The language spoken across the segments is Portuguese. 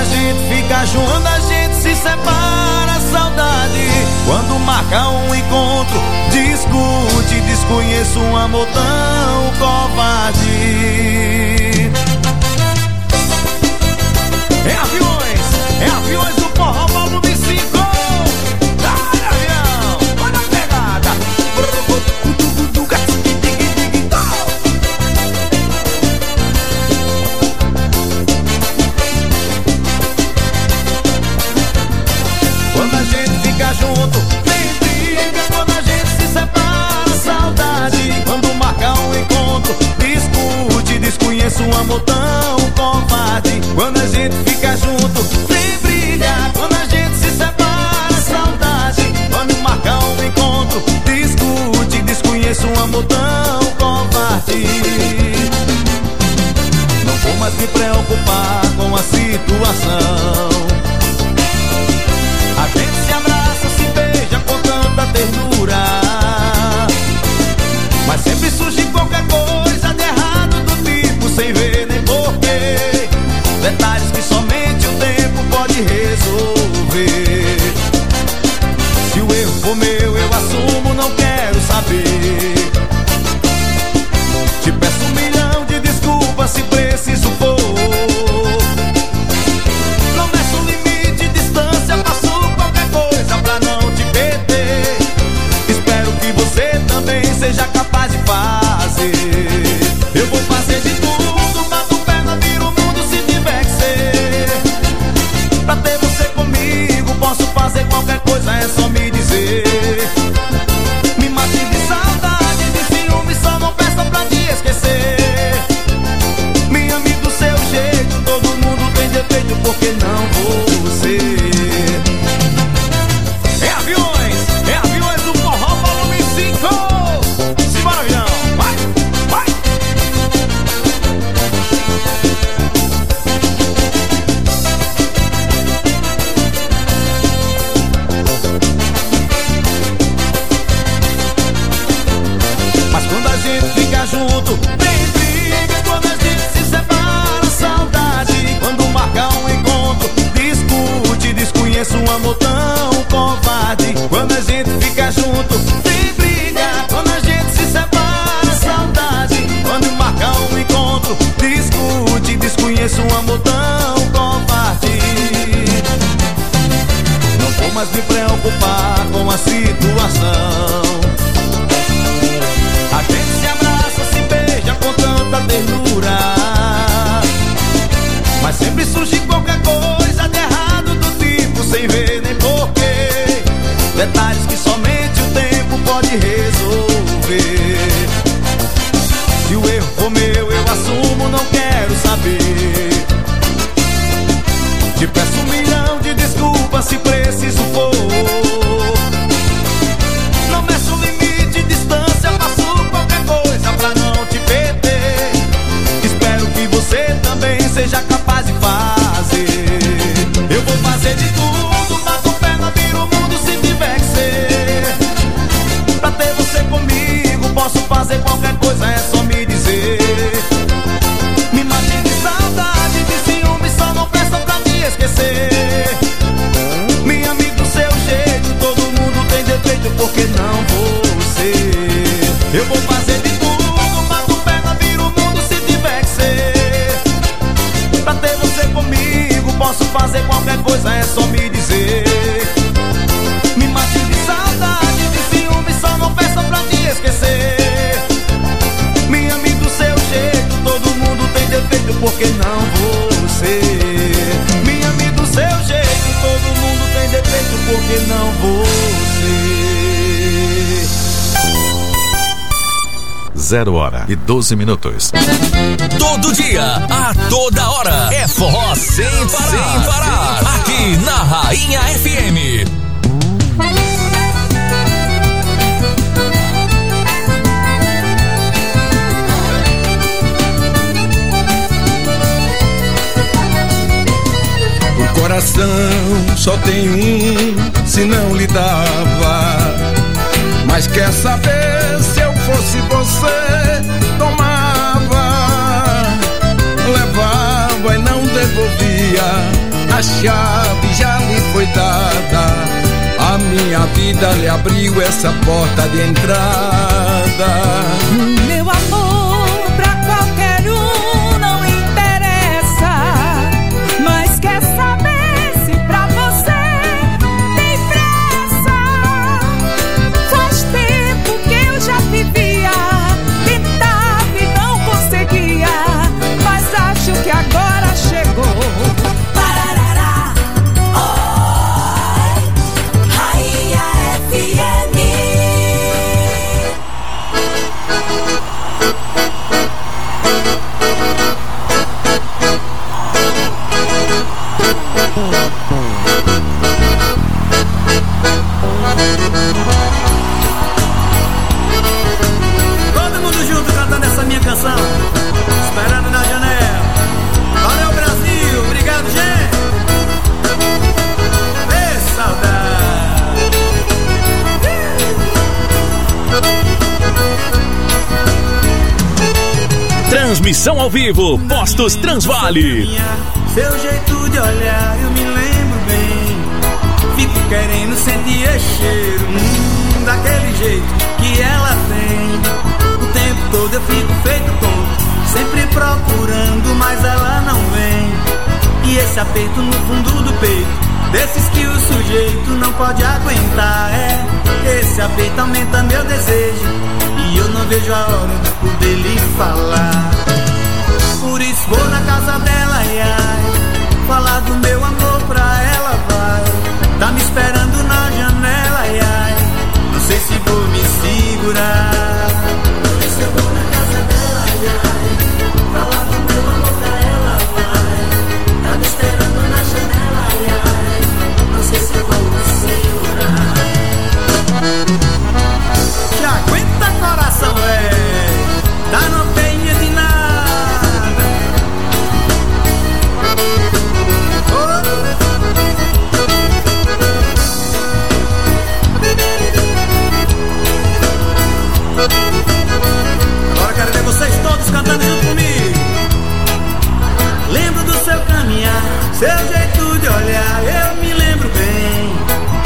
gente fica junto, a gente se separa, saudade. Quando marca um encontro, discute, desconheço um amor tão covarde. É aviões do forró volume 5. Dá-lhe avião, vai na pegada. Quando a gente fica junto, nem briga. Quando a gente se separa, saudade. Quando marca um encontro, discute, desconheço um amor tão covarde. Quando a gente fica junto, nem briga. Quando a gente se separa, saudade. Quando marca um encontro, discute, desconheço um amor tão covarde. Não vou mais me preocupar com a situação. A gente se abraça, se beija com tanta ternura, mas sempre surge qualquer coisa de errado do tipo, sem ver nem porquê. Detalhes que somente o tempo pode resolver. Se o erro for meu, eu assumo, não quero saber. Te peço 1 milhão de desculpas se preciso for. Não meço limite, distância, faço qualquer coisa pra não te perder. Espero que você também seja capaz de fazer. Eu vou fazer de tudo, bato perna, viro o mundo se tiver que ser. Pra ter você comigo, posso fazer qualquer coisa, é só me dizer. Me mate de saudade, de ciúme, só não peça pra te esquecer. Me ame do seu jeito, todo mundo tem defeito, porque não você. É aviões do forró volume 5. Simbora, avião, vai, vai. Mas quando a gente fica junto, tem briga. Quando a gente se separa, saudade. Quando marca um encontro, discute, desconheço um amor tão covarde. Quando a gente fica junto, tem briga. Quando a gente se separa, saudade. Quando marca um encontro, discute, desconheço um amor tão covarde. Não vou mais me preocupar com a situação. A gente se abraça, se beija com tanta ternura, mas sempre surge qualquer coisa de errado do tipo, sem ver nem porquê. Detalhes que somente o tempo pode resolver. Se o erro for meu, eu assumo, não quero saber. Te peço 1 milhão de desculpas se preciso for. Não meço limite, distância, faço qualquer coisa pra não te perder. Espero que você também seja capaz de fazer. Eu vou fazer de tudo, bato perna, viro o mundo se tiver que ser. Pra ter você comigo, posso fazer qualquer coisa, é só me dizer. Me mate de saudade, de ciúme, só não peça pra me esquecer. Me ame do seu jeito, todo mundo tem defeito, porque não você. Eu vou fazer de tudo, bato perna, viro o mundo se tiver que ser. Pra ter você comigo, posso fazer qualquer coisa, é só me dizer. Me mate de saudade, de ciúme, só não peça pra te esquecer. Me ame do seu jeito, todo mundo tem defeito, porque não você. Me ame do seu jeito, todo mundo tem defeito, porque não você. 0h12. Todo dia, a toda hora, é forró sem parar. Aqui na Rainha FM. O coração só tem um, se não lhe dava. Mas quer saber, se eu fosse você, tomava, levava e não devolvia a chave já lhe foi dada. A minha vida lhe abriu essa porta de entrada. Meu amor pra qualquer um não interessa, mas quer saber se pra você tem pressa. Faz tempo que eu já vivia, tentava e não conseguia, mas acho que agora chegou. Parará, oi, Rainha FM. Todo mundo junto cantando essa minha canção, esperando na janela. Valeu, Brasil, obrigado, gente. Ê, saudade. Transmissão ao vivo, Postos Transvale. Seu jeito de olhar eu me lembro bem. Fico querendo sentir esse cheiro, daquele jeito que ela tem. O tempo todo eu fico feito tonto, sempre procurando, mas ela não vem. E esse aperto no fundo do peito, desses que o sujeito não pode aguentar. Esse aperto aumenta meu desejo, e eu não vejo a hora de poder lhe falar. Por isso vou na casa dela, ai, ai, falar do meu amor pra ela, vai. Tá me esperando na janela, ai, ai, não sei se vou me segurar. Por isso eu vou na casa dela, ai, ai, falar do meu amor pra ela, vai. Tá me esperando na janela, ai, ai, não sei se vou me segurar. Que aguenta coração, tá no peia de nada. Agora quero ver vocês todos cantando junto comigo. Lembro do seu caminhar, seu jeito de olhar, eu me lembro bem.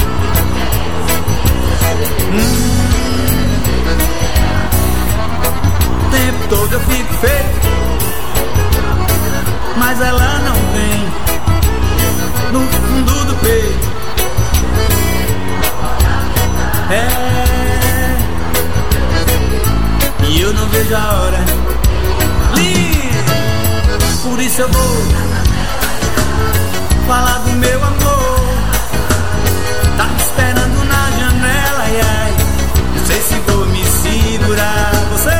O tempo todo eu fico feito, mas ela não vem. No fundo do peito, e eu não vejo a hora. Por isso eu vou falar do meu amor. Tá me esperando na janela, ai, ai, não sei se vou me segurar.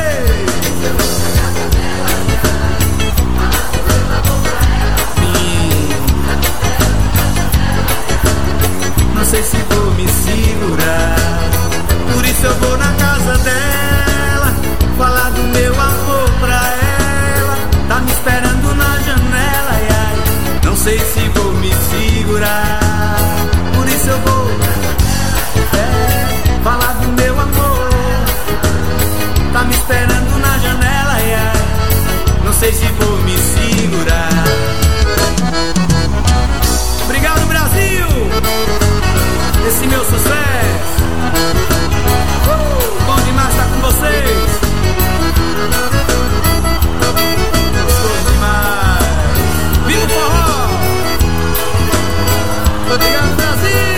Não sei se vou me segurar. Por isso eu vou na casa dela, falar do meu amor pra ela. Tá me esperando na janela, ai, ai, não sei se vou me segurar. Por isso eu vou falar do meu amor. Tá me esperando na janela, ai, ai, não sei se vou me segurar. Obrigado, Brasil, esse meu sucesso. Bom demais estar com vocês. Gostoso demais. Viva o forró. Obrigado, Brasil.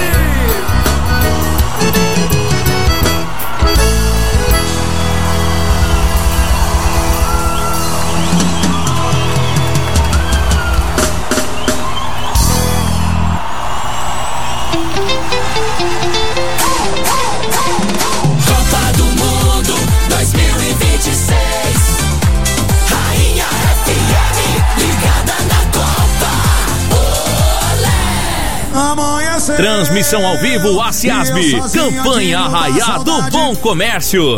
Copa do Mundo 2026. Rainha FM, ligada na Copa. Olé. Transmissão ao vivo, ACIASB, campanha Arraiá do Bom Comércio.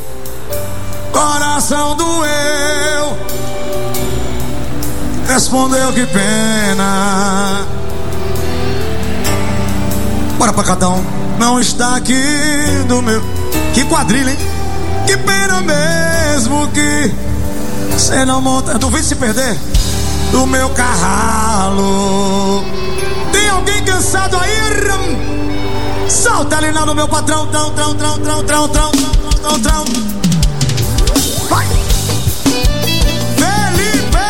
Coração doeu, respondeu que pena. Bora pra cada um. Não está aqui do meu. Que quadrilha, hein? Que pena mesmo que cê não monta. Duvido se perder do meu carralo. Fabiano, meu patrão, trão. Vai! Felipe!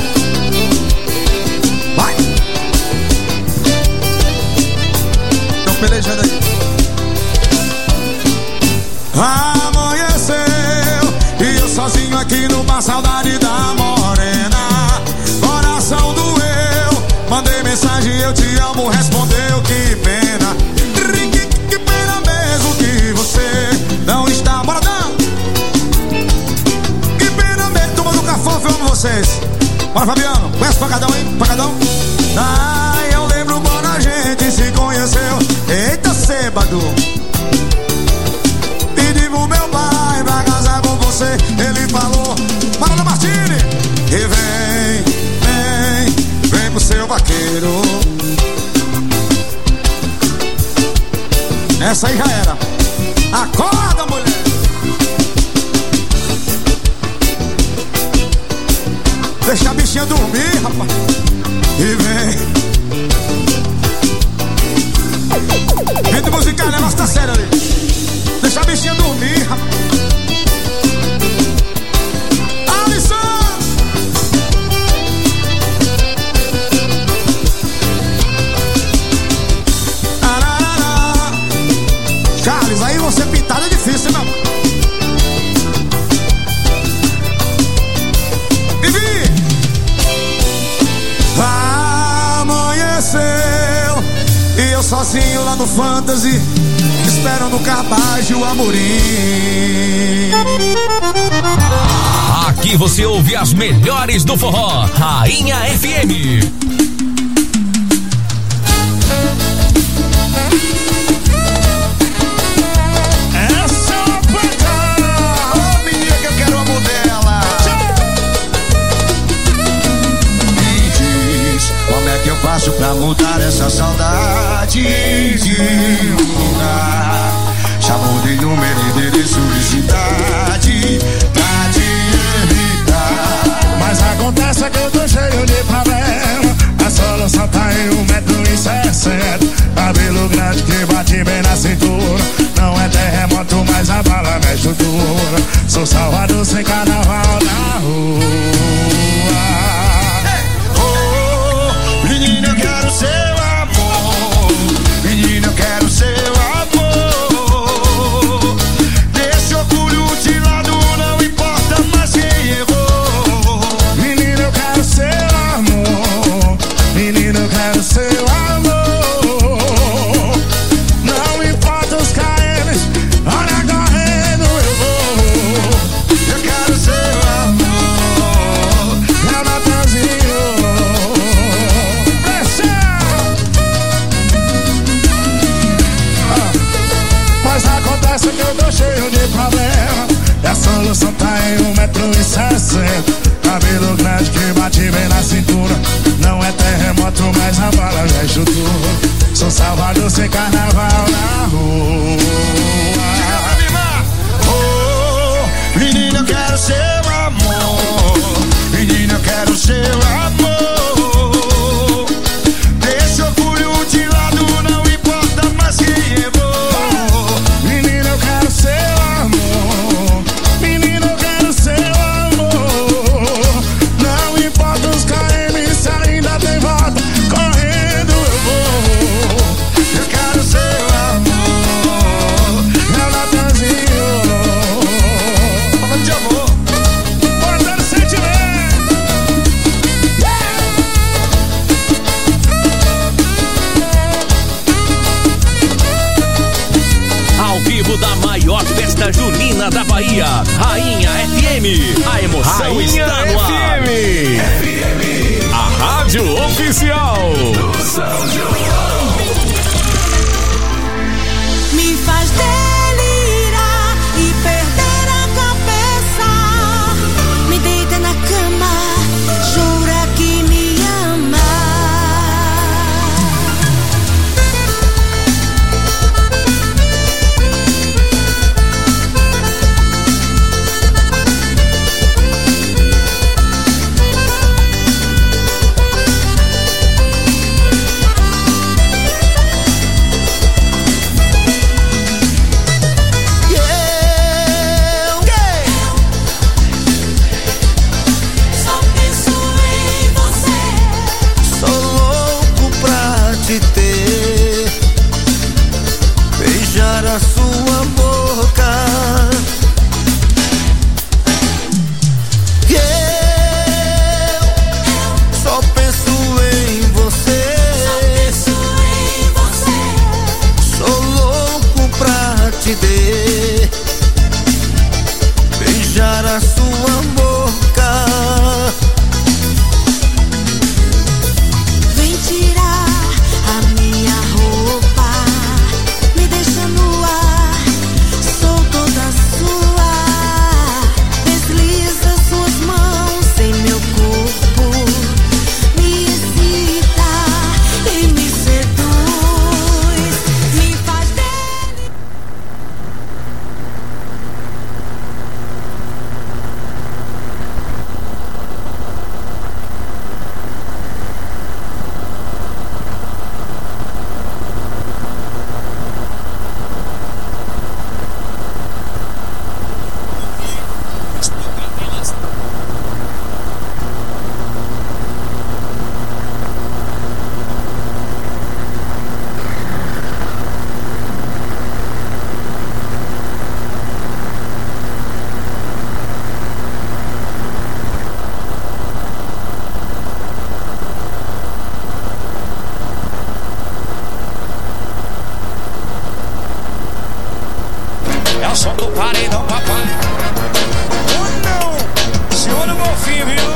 Vai! Estão pelejando aí. Amanheceu e eu sozinho aqui no bar, saudade da morena. Coração doeu, mandei mensagem, eu te amo, respondeu, que pena. Que pena mesmo que você não está moradão. Que pena mesmo, tomando cafofo, eu amo vocês. Bora, Fabiano, conhece o Pacadão, hein? Pacadão? Ai, eu lembro quando a gente se conheceu. Eita, sêbado. Pedi pro meu pai pra casar com você. Ele falou, Marana Martini, e vem pro seu vaqueiro. Essa aí já era. Acorda, mulher. Deixa a bichinha dormir, rapaz. E vem do musical, o negócio tá sério ali. Deixa a bichinha dormir, rapaz. Alisson! Charles, aí você pintar é difícil, meu. Vivi! Amanheceu e eu sozinho lá no Fantasy, esperando o Carbajo Amorim. Aqui você ouve as melhores do forró. Rainha FM. Eu faço pra mudar essa saudade de um lugar. Já mudei número, endereço e cidade pra te evitar. Mas acontece que eu tô cheio de problema. A solução tá em 1,60 m. Cabelo grande que bate bem na cintura. Não é terremoto, mas a bala na estrutura. Sou Salvador sem carnaval na rua. Menina, eu quero seu amor. Menina, eu quero seu amor. Deixa o orgulho de lado, não importa mais quem errou. Menina, eu quero seu amor. Menina, eu quero seu amor. Não importa os KMs, olha correndo eu vou. Eu quero seu amor. É o Natanzinho. Mas acontece que eu tô cheio de problema. E a solução tá em 1,60 m. Cabelo grande que bate bem na cintura. Não é terremoto, mas a bala já estrutura. Sou Salvador sem carnaval na rua. Oh, menina, eu quero seu amor. Menina, eu quero seu amor. Deixa o orgulho de lado, não importa mais quem errou. Menina, eu quero seu amor. Menina, eu quero seu amor. Não importa os KM, se ainda tem volta, correndo eu vou. Eu quero seu amor. Meu Natanzinho. Falando de amor. Botando sentimento. Ao vivo da maior festa junina da Bahia, Rainha FM. A emoção está no ar. FM. A rádio oficial. Me faz delirar e perder a cabeça. Me deita na cama, jura que me ama. som do paredão, papai. Segura o golfinho, viu?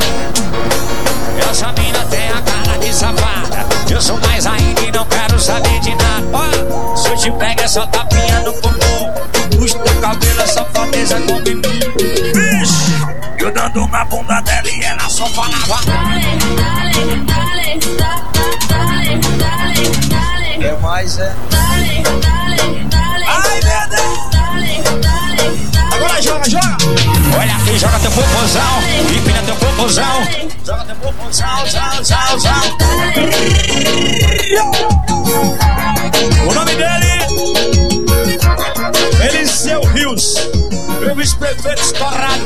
Essa mina tem a cara de safada. Eu sou mais ainda e não quero saber de nada. Ó, se eu te pego é só tapinha no bumbum. Puxa teu cabelo, essa safadeza comigo. Vixe, eu dando uma bunda dela e ela só falava. Dale, dale, dale, dale, dale, dale. Que mais é? Dale, dale, dale. Ai, meu Deus! Dale, dale, dale. Agora joga, joga! Olha aqui, joga teu popozão, empina teu popozão. Joga teu popozão, zão, zão, zão. O nome dele, Eliseu Rios, meu vice-prefeito estourado.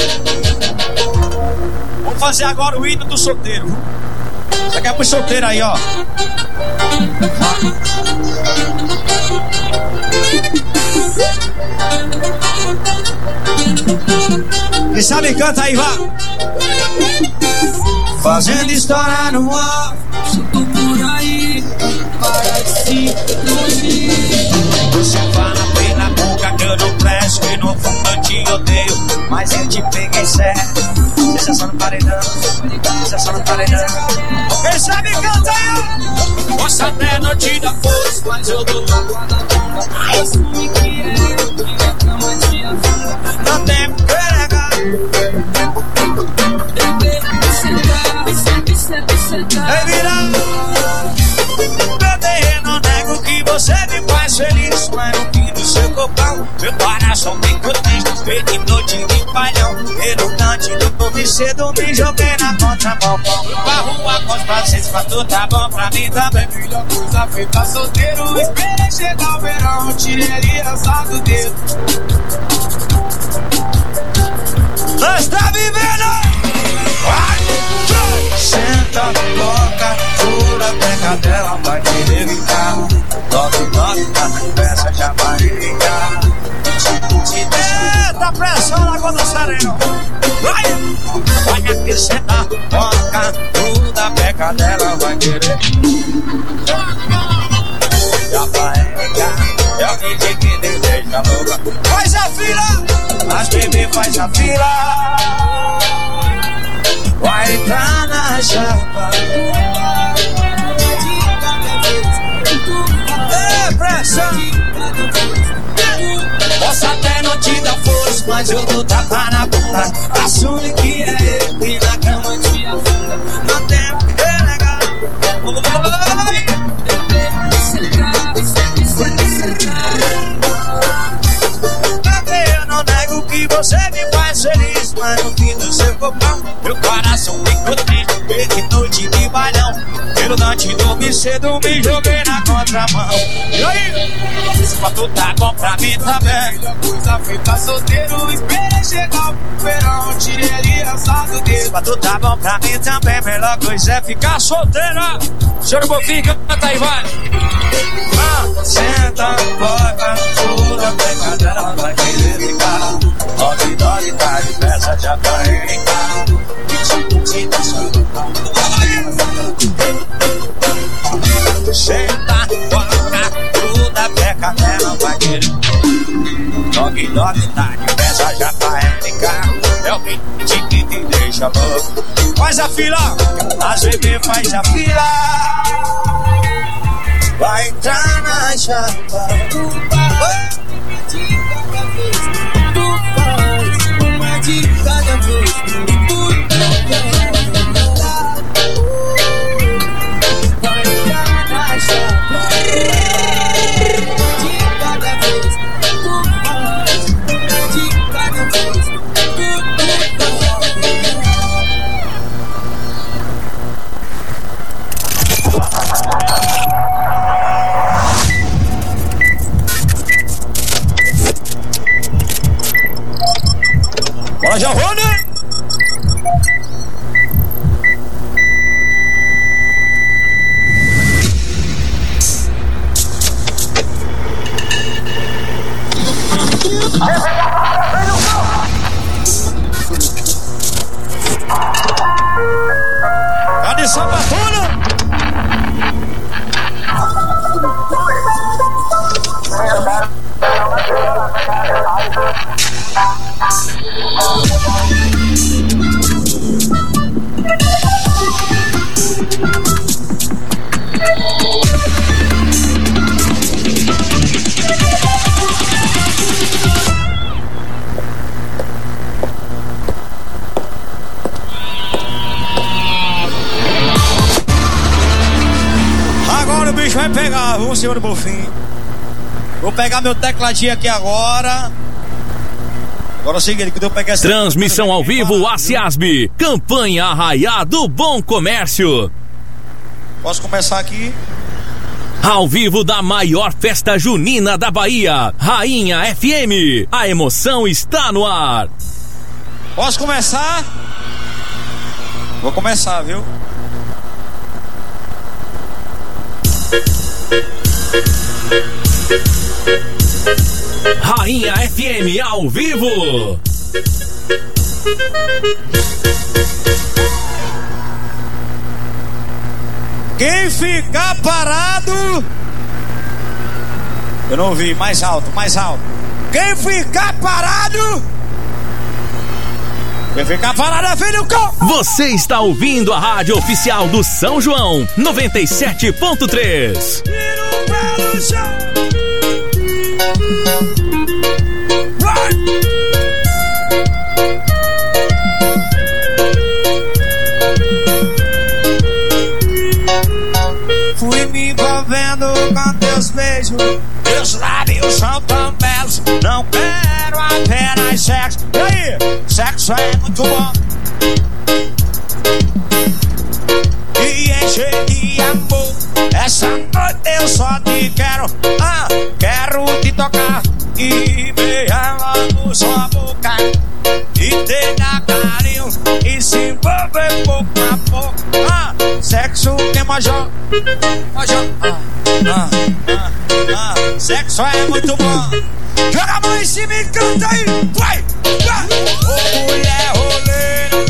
Vamos fazer agora o hino do solteiro. Isso aqui é pro solteiro aí, ó. Quem sabe canta aí, vá. Fazendo história no ar. Se tô por aí, para de se iludir. Você fala bem na boca que eu não presto, que no fundo eu te odeio, mas eu te peguei sério. Deixa só no paredão, deixa só no paredão. Quem sabe canta aí. Posso até não te dar força, mas eu dou tua guarda-bomba. Assume que é eu que na cama te afunda. Não tem por que negar. Ei, vira. Meu terreno nego que você me faz feliz, mas no fim do seu copão meu coração ficou triste. Feito em noite de palhão, pelo cantinho do me cedo me joguei na contramão. Pra rua com os prazeres, pra tu tá bom, pra mim também. Melhor coisa feita solteiro, esperei chegar o verão, tirei ali lançado do dedo. Nós tá vivendo! Senta, toca, pula, pega dela, vai querer ficar. Toque, tá na peça, já vai ligar. Eita, pressão na conta sereno. Vai! Olha que senta, toca, pula, pega dela, vai querer. Já vai ligar, é o DJ que deixa louca. Faz a fila, as bebê faz a fila. Vai entrar na chapa. É pressão. Posso até não te dar força, mas eu dou tapa na bunda. Assume que é eu e na cama te afunda. Não tem por que negar. Eu não nego que você me faz feliz, mas no fim do seu copão meu coração ficou triste. Perdi noite de balhão, pelo Dante dormi cedo, me joguei na contramão. E aí? Se pra tu tá bom pra mim também. Melhor coisa feita solteiro, esperei chegar o verão, tirei ali lançado do dedo. Se pra tu tá bom pra mim também, melhor coisa é ficar solteira. Senhor Bofinho, canta aí, vai. Senta, bota, pula, pega dela, vai querer ficar. Dog, dog, tá de peça, já vai ligar. Senta, bota, pula, pega dela, vai querer. Dog, dog, tá de peça, já vai ligar. É o que te deixa louco. Faz a fila, as bebê faz a fila. Vai entrar na chapa. Uma de cada vez. Vai entrar na chapa. De cada vez. De cada vez. Bora, Giovanni! Cadê Sabatona? bicho vai pegar, viu, senhor Bonfim? Vou pegar meu tecladinho aqui agora. Agora é o seguinte, quando eu pegar essa... Transmissão ao vivo ACIASB, campanha Arraiá do Bom Comércio. Posso começar aqui? Ao vivo da maior festa junina da Bahia, Rainha FM. A emoção está no ar. Posso começar? Vou começar, viu? Rainha FM ao vivo. Quem ficar parado... Eu não ouvi, mais alto, mais alto. Quem ficar parado... Quem ficar parado é filho com... Você está ouvindo a rádio oficial do São João, 97.3. Tira o pé do chão. Fui me envolvendo com teus beijos, teus lábios são tão belos. Não quero apenas sexo. E aí? Sexo é muito bom e encher de amor. Essa noite eu só te quero. Quero te tocar e beijar logo sua boca e te dar carinho e se envolver pouco a pouco. Sexo é major. Sexo é muito bom. Joga a mão em cima e canta aí. Vai, vai. Ô mulher roleira,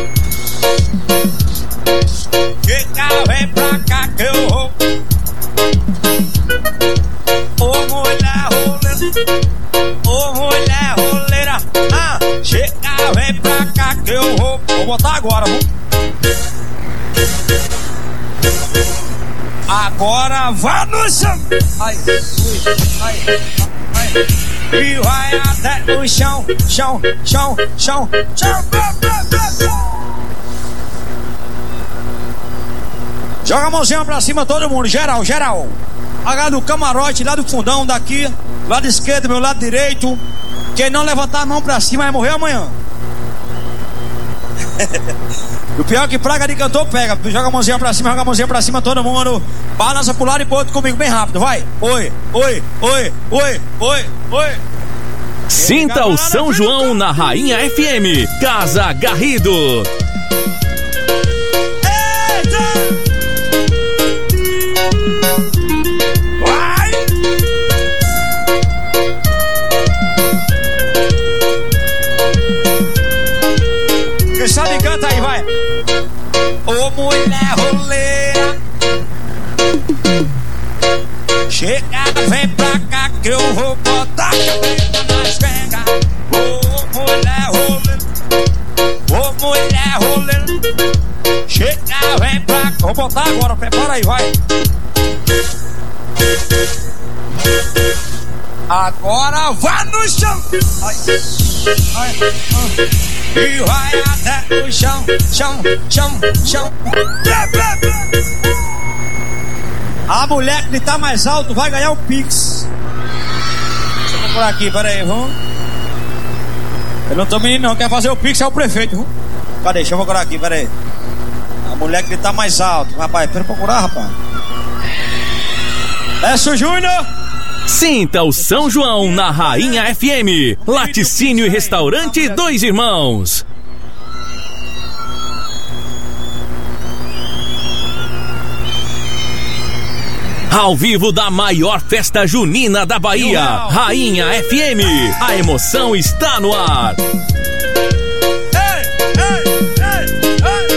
fica, vem pra cá que eu vou. Ô mulher roleira, ô mulher roleira, chega, vem pra cá que eu vou. Vou botar agora, vamos. Agora vai no chão. Ai, ai, ai. E vai até no chão, chão, chão, chão, chão. Joga a mãozinha pra cima todo mundo, geral, geral. Agarra no camarote, lá do fundão, daqui, lado esquerdo, meu lado direito. Quem não levantar a mão pra cima vai morrer amanhã. O pior é que praga de cantor pega. Joga a mãozinha pra cima, joga a mãozinha pra cima todo mundo. Balança pro lado e pro outro comigo bem rápido, vai. Oi, oi, oi, oi, oi, oi. Sinta o São João na Rainha FM, Casa Garrido. Eita! Vai! Quem sabe canta aí, vai. Ô mulher roleira, chega, vem pra cá que eu vou botar cabeça nas vengas. Ô mulher roleira, ô mulher roleira, chega, vem pra cá. Vou botar agora, prepara aí, vai. Agora vai no chão. Ai, ai, ai. E vai até no chão, chão, chão, chão. A mulher que tá mais alto vai ganhar o Pix. Deixa eu procurar aqui, peraí, vamos. Eu não tô menino não, quer fazer o Pix é o prefeito, vamos. Cadê? Deixa eu procurar aqui, peraí. A mulher que tá mais alto, rapaz, pera procurar, rapaz. Peço Júnior. Sinta o São João na Rainha FM, Laticínio e Restaurante Dois Irmãos. Ao vivo da maior festa junina da Bahia, Rainha FM, a emoção está no ar. Ei, ei, ei, ei.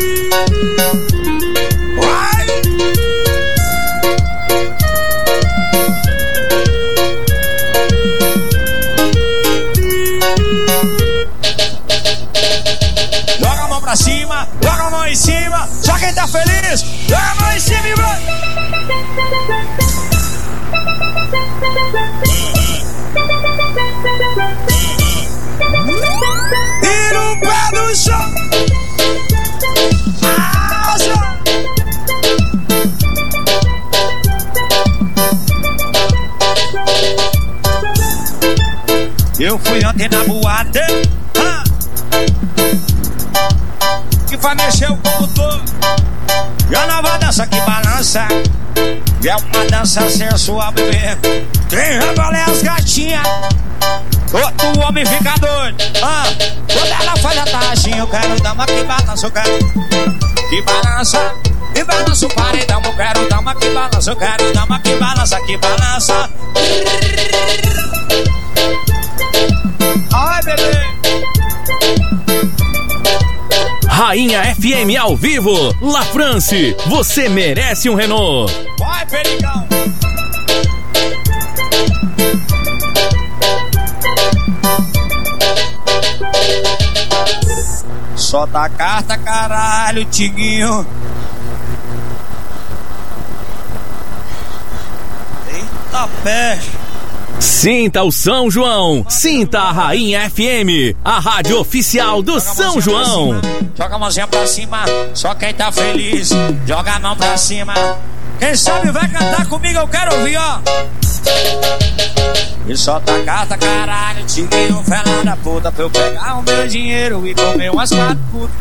Vai! Joga a mão pra cima, joga a mão em cima. Só quem tá feliz, joga a mão em cima e vai. Eu fui ontem na boate, que vai mexer o condutor. E a nova dança que balança, e é uma dança sensual, bebê. Quem rebola é as gatinhas, outro homem fica doido. Quando ela faz a taxinha, eu quero dar uma que balança, eu quero que balança. E balança o paredão, eu quero dar uma que balança, eu quero dar uma que balança, que balança. Ai, bebê. Rainha FM ao vivo, La France, você merece um Renault. Vai, Perigão. Solta a carta, caralho, Tiguinho. Eita peste. Sinta o São João, sinta a Rainha FM, a rádio oficial do São João. Joga a mãozinha pra cima, só quem tá feliz, joga a mão pra cima. Quem sabe vai cantar comigo, eu quero ouvir, ó. E solta a carta, caralho, Tiguinho, fela da puta, pra eu pegar o meu dinheiro e comer umas 4 putas.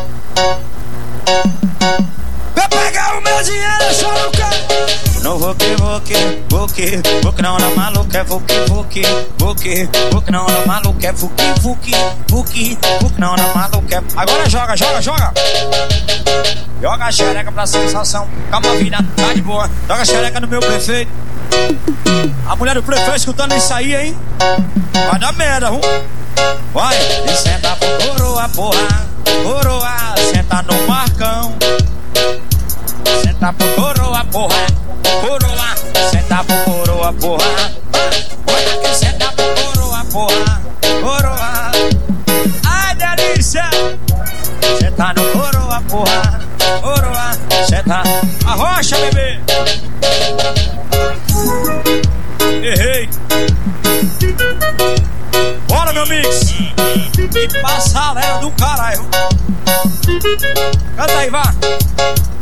Pra pegar o meu dinheiro, eu só não quero. Não vou que, não, não, maluco, é vou que, não, não, maluco, é vou que, não, não, maluco, é. Agora joga. Joga a xereca pra sensação, calma vida, tá de boa. Joga a xereca no meu prefeito. A mulher do prefeito escutando isso aí, hein? Vai dar merda, vai, e senta pro coroa, porra. Coroa, senta no Marcão. Senta pro coroa, porra. Coroa, senta pro coroa, porra. Olha que senta pro coroa, porra. Coroa, ai delícia. Senta no coroa, porra. Coroa, senta. Arrocha, bebê. Errei. Bora, meu mix. E passa a lera do caralho. Canta aí, vá.